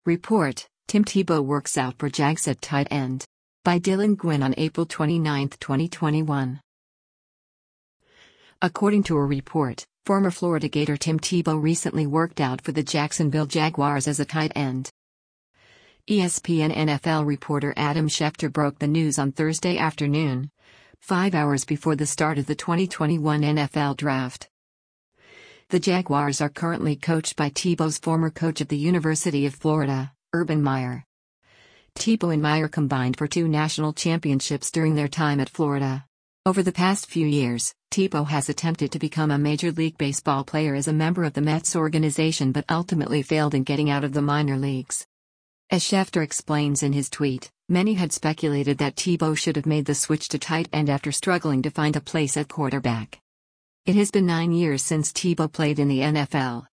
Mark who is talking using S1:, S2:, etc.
S1: Report: Tim Tebow works out for Jags at tight end. By Dylan Gwynn on April 29, 2021. According to a report, former Florida Gator Tim Tebow recently worked out for the Jacksonville Jaguars as a tight end. ESPN NFL reporter Adam Schefter broke the news on Thursday afternoon, 5 hours before the start of the 2021 NFL Draft. The Jaguars are currently coached by Tebow's former coach at the University of Florida, Urban Meyer. Tebow and Meyer combined for 2 national championships during their time at Florida. Over the past few years, Tebow has attempted to become a Major League Baseball player as a member of the Mets organization but ultimately failed in getting out of the minor leagues. As Schefter explains in his tweet, many had speculated that Tebow should have made the switch to tight end after struggling to find a place at quarterback. It has been 9 years since Tebow played in the NFL.